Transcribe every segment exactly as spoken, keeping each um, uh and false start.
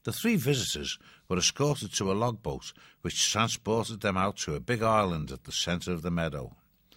The three visitors were escorted to a log-boat which transported them out to a big island at the centre of the meadow.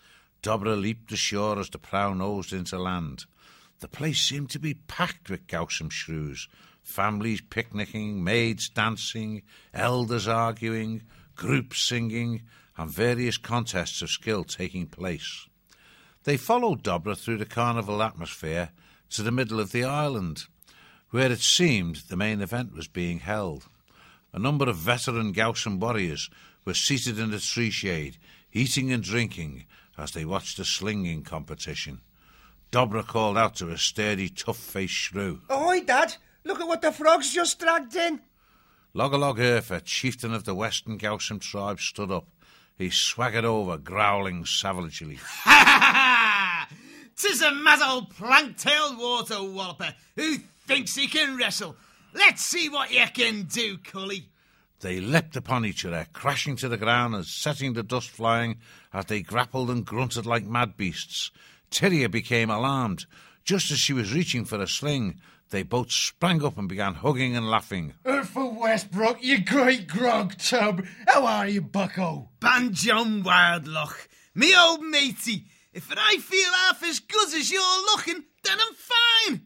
Dobra leaped ashore as the prow nosed into land. The place seemed to be packed with Gowsome shrews, families picnicking, maids dancing, elders arguing, groups singing, and various contests of skill taking place. They followed Dobra through the carnival atmosphere to the middle of the island, where it seemed the main event was being held. A number of veteran Gowsome warriors were seated in the tree shade, eating and drinking as they watched the slinging competition. Dobra called out to a sturdy, tough-faced shrew. Ahoy, Dad! Look at what the frogs just dragged in. Logalog Urfa, chieftain of the western Gowsome tribe, stood up. He swaggered over, growling savagely. Ha ha ha! 'Tis a mad old plank-tailed water walloper who thinks he can wrestle. Let's see what you can do, Cully. They leapt upon each other, crashing to the ground and setting the dust flying as they grappled and grunted like mad beasts. Tyria became alarmed. Just as she was reaching for a sling, they both sprang up and began hugging and laughing. Urfa Westbrook, you great grog tub. How are you, bucko? Banjon Wildloch, me old matey. If I feel half as good as you're looking, then I'm fine.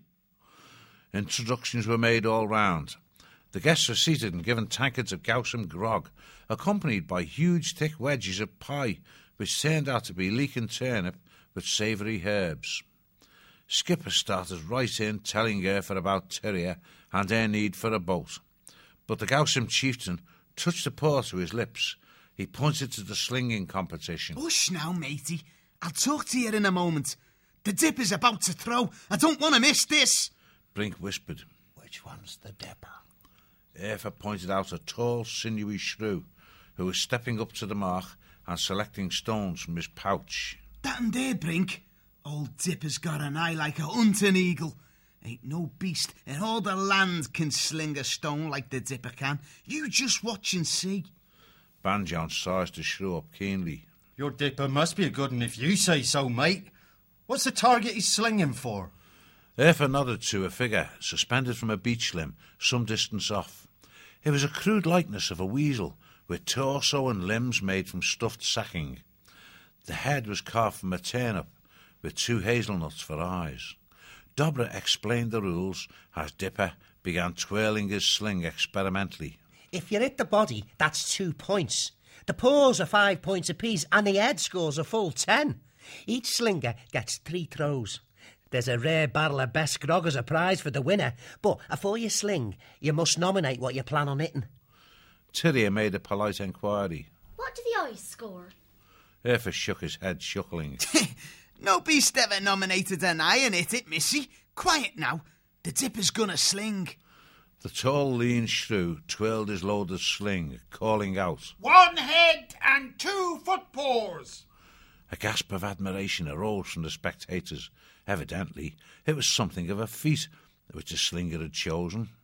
Introductions were made all round. The guests were seated and given tankards of Gowsome grog, accompanied by huge thick wedges of pie, which turned out to be leek and turnip with savoury herbs. Skipper started right in, telling Urfa about Tyria and their need for a boat. But the Gowsome chieftain touched the paw to his lips. He pointed to the slinging competition. Hush now, matey. I'll talk to you in a moment. The dip is about to throw. I don't want to miss this. Brink whispered. Which one's the dipper? Urfa pointed out a tall, sinewy shrew who was stepping up to the mark and selecting stones from his pouch. That and there, Brink. Old Dipper's got an eye like a hunting eagle. Ain't no beast in all the land can sling a stone like the Dipper can. You just watch and see. Banjon sized the shrew up keenly. Your dipper must be a good one if you say so, mate. What's the target he's slinging for? Urfa nodded to a figure suspended from a beech limb some distance off. It was a crude likeness of a weasel, with torso and limbs made from stuffed sacking. The head was carved from a turnip, with two hazelnuts for eyes. Dobra explained the rules as Dipper began twirling his sling experimentally. If you hit the body, that's two points. The paws are five points apiece, and the head scores a full ten. Each slinger gets three throws. There's a rare barrel of best grog as a prize for the winner, but afore you sling, you must nominate what you plan on hitting. Tyria made a polite inquiry. What do the eyes score? Urfa shook his head, chuckling. No beast ever nominated an eye and hit it, missy. Quiet now. The Dipper's gonna sling. The tall, lean shrew twirled his loaded sling, calling out, One head and two foot paws. A gasp of admiration arose from the spectators. Evidently, it was something of a feat which the slinger had chosen.